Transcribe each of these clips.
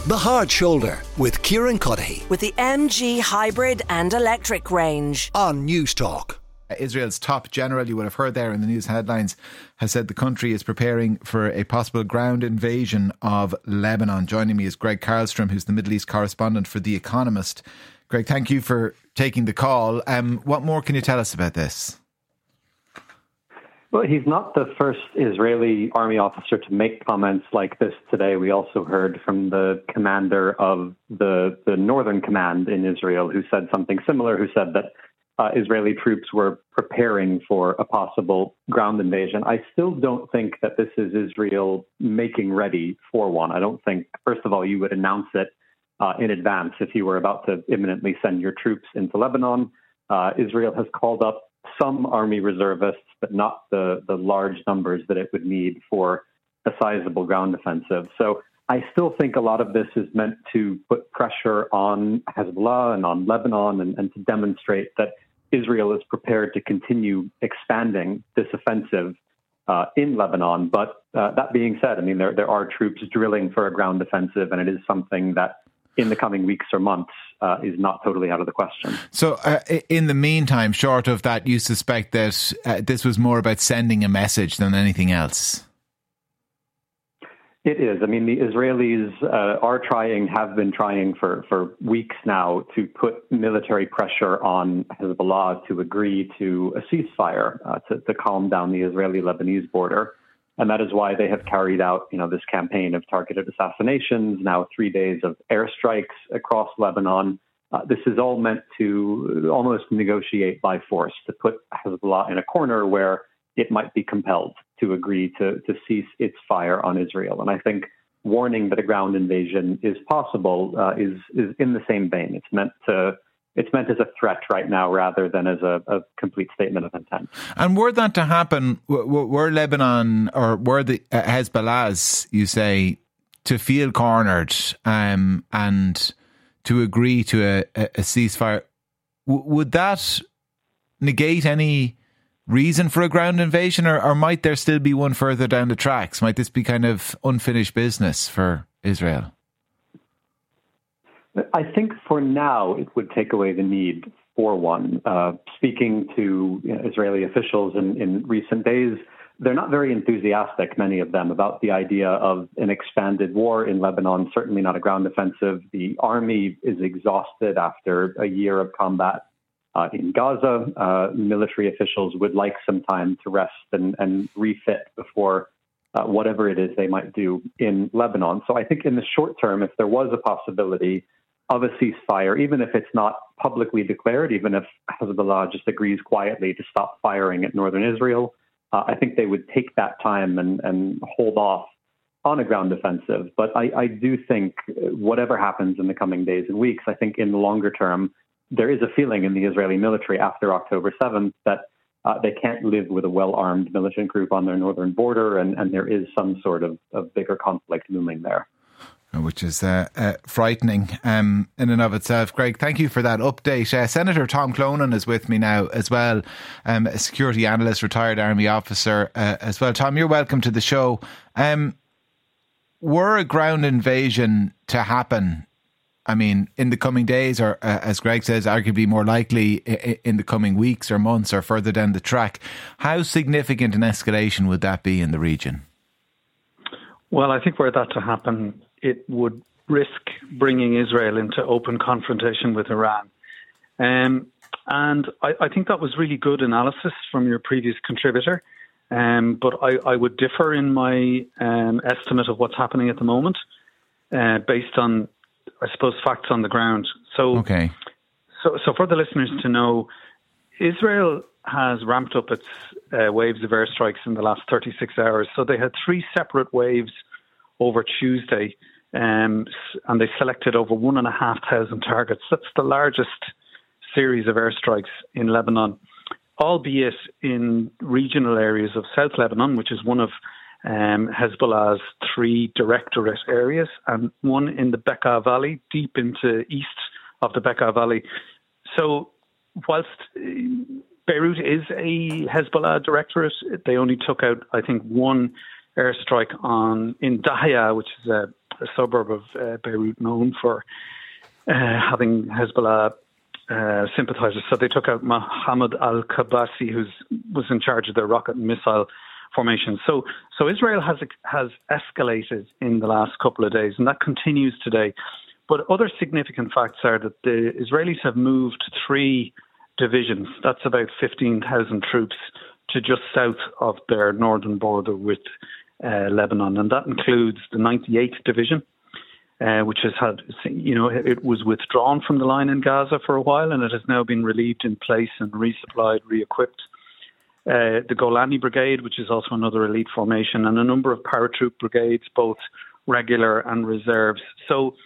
The Hard Shoulder with Kieran Cuddihy with the MG hybrid and electric range on News Talk. Israel's top general, you would have heard there in the news headlines, has said the country is preparing for a possible ground invasion of Lebanon. Joining me is Greg Karlstrom, who's the Middle East correspondent for The Economist. Greg, thank you for taking the call. What more can you tell us about this? Well, he's not the first Israeli army officer to make comments like this today. We also heard from the commander of the Northern Command in Israel, who said something similar, who said that Israeli troops were preparing for a possible ground invasion. I still don't think that this is Israel making ready for one. I don't think, first of all, you would announce it in advance if you were about to imminently send your troops into Lebanon. Israel has called up some army reservists, but not the large numbers that it would need for a sizable ground offensive. So I still think a lot of this is meant to put pressure on Hezbollah and on Lebanon and to demonstrate that Israel is prepared to continue expanding this offensive in Lebanon. But that being said, I mean, there are troops drilling for a ground offensive, and it is something that in the coming weeks or months is not totally out of the question. So in the meantime, short of that, you suspect that this was more about sending a message than anything else? It is. I mean, the Israelis have been trying for weeks now to put military pressure on Hezbollah to agree to a ceasefire to calm down the Israeli-Lebanese border. And that is why they have carried out, this campaign of targeted assassinations, now 3 days of airstrikes across Lebanon. This is all meant to almost negotiate by force, to put Hezbollah in a corner where it might be compelled to agree to cease its fire on Israel. And I think warning that a ground invasion is possible is in the same vein. It's meant as a threat right now rather than as a complete statement of intent. And were that to happen, were Lebanon or were the Hezbollahs, you say, to feel cornered and to agree to a ceasefire, would that negate any reason for a ground invasion, or might there still be one further down the tracks? Might this be kind of unfinished business for Israel? I think for now it would take away the need for one. Speaking to Israeli officials in recent days, they're not very enthusiastic, many of them, about the idea of an expanded war in Lebanon, certainly not a ground offensive. The army is exhausted after a year of combat in Gaza. Military officials would like some time to rest and refit before whatever it is they might do in Lebanon. So I think in the short term, if there was a possibility of a ceasefire, even if it's not publicly declared, even if Hezbollah just agrees quietly to stop firing at northern Israel, I think they would take that time and hold off on a ground offensive. But I do think whatever happens in the coming days and weeks, I think in the longer term, there is a feeling in the Israeli military after October 7th that they can't live with a well-armed militant group on their northern border, and there is some sort of bigger conflict looming there. Which is frightening in and of itself. Greg, thank you for that update. Senator Tom Clonan is with me now as well, a security analyst, retired army officer as well. Tom, you're welcome to the show. Were a ground invasion to happen, I mean, in the coming days, or as Greg says, arguably more likely in the coming weeks or months or further down the track, how significant an escalation would that be in the region? Well, I think were that to happen, it would risk bringing Israel into open confrontation with Iran. And I think that was really good analysis from your previous contributor. But I would differ in my estimate of what's happening at the moment based on, I suppose, facts on the ground. So for the listeners to know, Israel has ramped up its waves of airstrikes in the last 36 hours. So they had 3 separate waves over Tuesday, and they selected over 1,500 targets. That's the largest series of airstrikes in Lebanon, albeit in regional areas of South Lebanon, which is one of Hezbollah's 3 directorate areas, and one in the Bekaa Valley, deep into east of the Bekaa Valley. So whilst Beirut is a Hezbollah directorate, they only took out, I think, one airstrike in Dahya, which is suburb of Beirut known for having Hezbollah sympathizers. So they took out Mohammed al-Kabasi, who was in charge of their rocket and missile formation. So Israel has escalated in the last couple of days, and that continues today. But other significant facts are that the Israelis have moved 3 divisions. That's about 15,000 troops to just south of their northern border with Lebanon, and that includes the 98th Division, which has had, it was withdrawn from the line in Gaza for a while, and it has now been relieved in place and resupplied, re-equipped. The Golani Brigade, which is also another elite formation, and a number of paratroop brigades, both regular and reserves. So,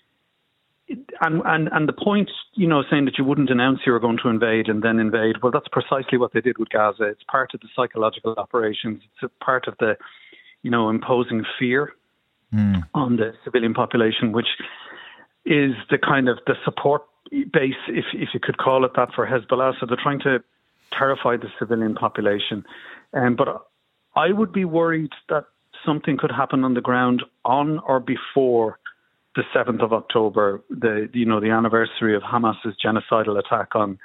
and the point, saying that you wouldn't announce you were going to invade and then invade, well, that's precisely what they did with Gaza. It's part of the psychological operations. It's a part of the, imposing fear on the civilian population, which is the kind of the support base, if you could call it that, for Hezbollah. So they're trying to terrify the civilian population. But I would be worried that something could happen on the ground on or before the 7th of October, the anniversary of Hamas's genocidal attack on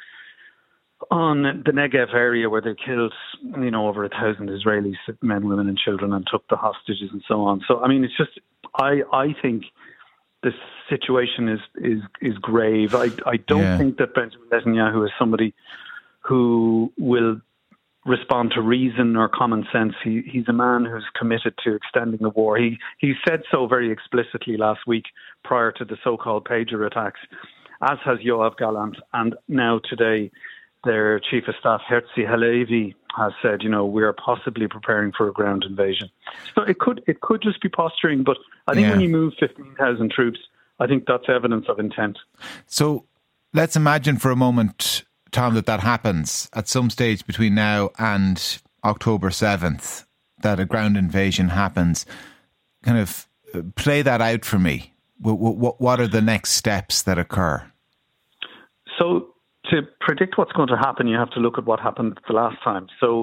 the Negev area, where they killed, over 1,000 Israelis, men, women and children, and took the hostages and so on. So, I mean, it's just, I think this situation is grave. I don't think that Benjamin Netanyahu is somebody who will respond to reason or common sense. He's a man who's committed to extending the war. He said so very explicitly last week prior to the so-called pager attacks, as has Yoav Gallant, and now today their chief of staff, Herzi Halevi, has said, we are possibly preparing for a ground invasion. So it could just be posturing, but I think when you move 15,000 troops, I think that's evidence of intent. So let's imagine for a moment, Tom, that happens at some stage between now and October 7th, that a ground invasion happens. Kind of play that out for me. What are the next steps that occur? So to predict what's going to happen, you have to look at what happened the last time. So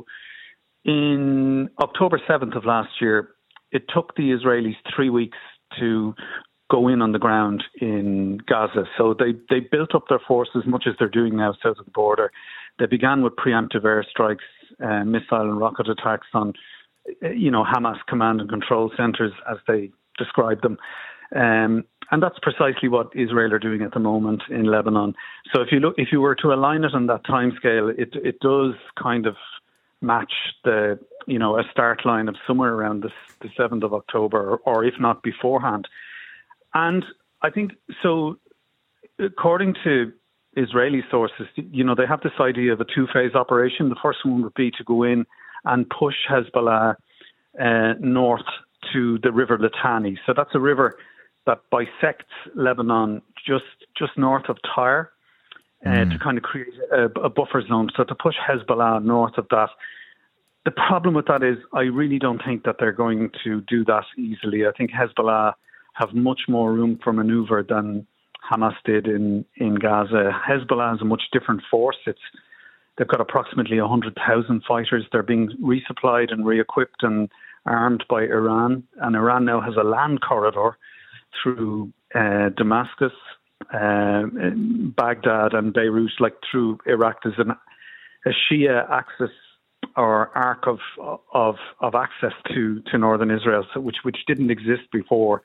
in October 7th of last year, it took the Israelis 3 weeks to go in on the ground in Gaza. So they built up their forces, much as they're doing now south of the border. They began with preemptive airstrikes, missile and rocket attacks on, Hamas command and control centres, as they described them. And that's precisely what Israel are doing at the moment in Lebanon. So if you were to align it on that timescale, it does kind of match a start line of somewhere around the 7th of October, or if not beforehand. And I think, so according to Israeli sources, they have this idea of a 2-phase operation. The first one would be to go in and push Hezbollah north to the River Litani. So that's a river that bisects Lebanon just north of Tyre, to kind of create a buffer zone. So to push Hezbollah north of that. The problem with that is I really don't think that they're going to do that easily. I think Hezbollah have much more room for maneuver than Hamas did in Gaza. Hezbollah is a much different force. They've got approximately 100,000 fighters. They're being resupplied and re-equipped and armed by Iran. And Iran now has a land corridor through Damascus, Baghdad and Beirut, like through Iraq. There's a Shia axis or arc of access to northern Israel, so which didn't exist before.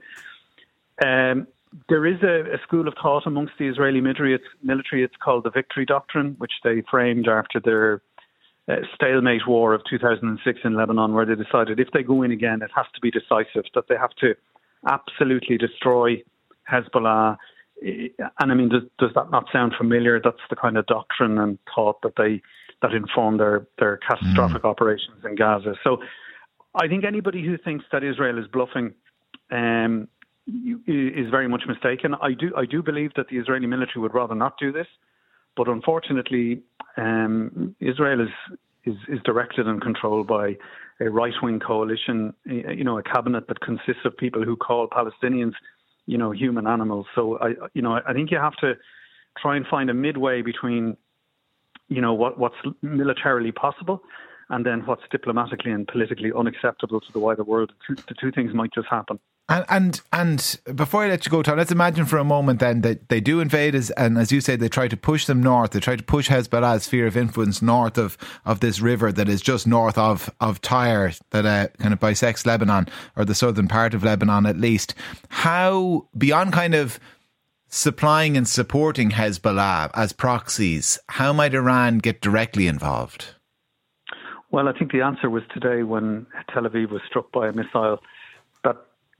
There is a school of thought amongst the Israeli military. It's called the Victory Doctrine, which they framed after their stalemate war of 2006 in Lebanon, where they decided if they go in again, it has to be decisive, that they have to absolutely destroy Hezbollah. And I mean, does that not sound familiar? That's the kind of doctrine and thought that informed their catastrophic operations in Gaza. So I think anybody who thinks that Israel is bluffing is very much mistaken. I do believe that the Israeli military would rather not do this, but unfortunately, Israel is directed and controlled by a right-wing coalition, a cabinet that consists of people who call Palestinians, human animals. So I think you have to try and find a midway between, what's militarily possible and then what's diplomatically and politically unacceptable to the wider world. The two things might just happen. And before I let you go, Tom, let's imagine for a moment then that they do invade us, and as you say, they try to push them north. They try to push Hezbollah's sphere of influence north of this river that is just north of Tyre, that kind of bisects Lebanon, or the southern part of Lebanon at least. How, beyond kind of supplying and supporting Hezbollah as proxies, how might Iran get directly involved? Well, I think the answer was today when Tel Aviv was struck by a missile that,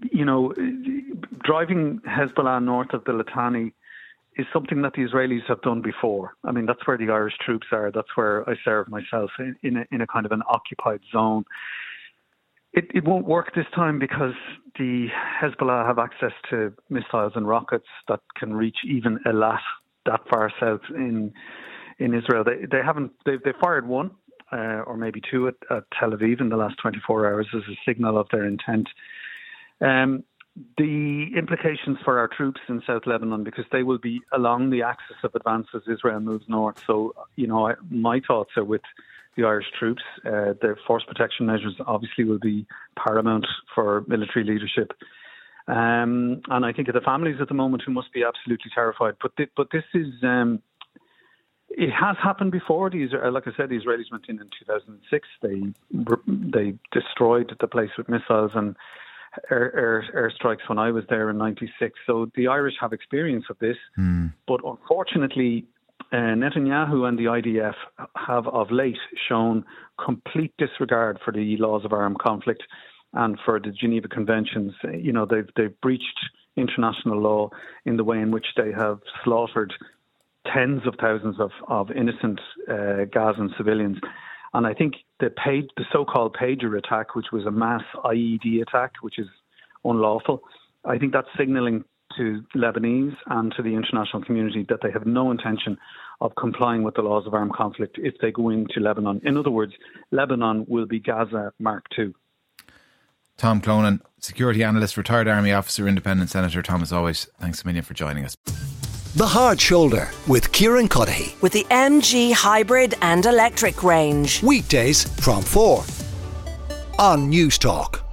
driving Hezbollah north of the Litani is something that the Israelis have done before. I mean, that's where the Irish troops are. That's where I serve myself, in a kind of an occupied zone. It won't work this time because the Hezbollah have access to missiles and rockets that can reach even Eilat, that far south in Israel. They fired one or maybe two at Tel Aviv in the last 24 hours as a signal of their intent. The implications for our troops in South Lebanon, because they will be along the axis of advance as Israel moves north. So, my thoughts are with the Irish troops. Their force protection measures obviously will be paramount for military leadership. And I think of the families at the moment who must be absolutely terrified. But this is... it has happened before. Like I said, the Israelis went in 2006. They destroyed the place with missiles and airstrikes when I was there in 96. So the Irish have experience of this. But unfortunately, Netanyahu and the IDF have of late shown complete disregard for the laws of armed conflict and for the Geneva Conventions. They've breached international law in the way in which they have slaughtered tens of thousands of innocent Gazan civilians. And I think the so-called pager attack, which was a mass IED attack, which is unlawful, I think that's signalling to Lebanese and to the international community that they have no intention of complying with the laws of armed conflict if they go into Lebanon. In other words, Lebanon will be Gaza Mark II. Tom Clonan, security analyst, retired army officer, independent senator. Tom, as always, thanks a million for joining us. The Hard Shoulder with Kieran Cuddihy. With the MG hybrid and electric range. Weekdays from 4 on News Talk.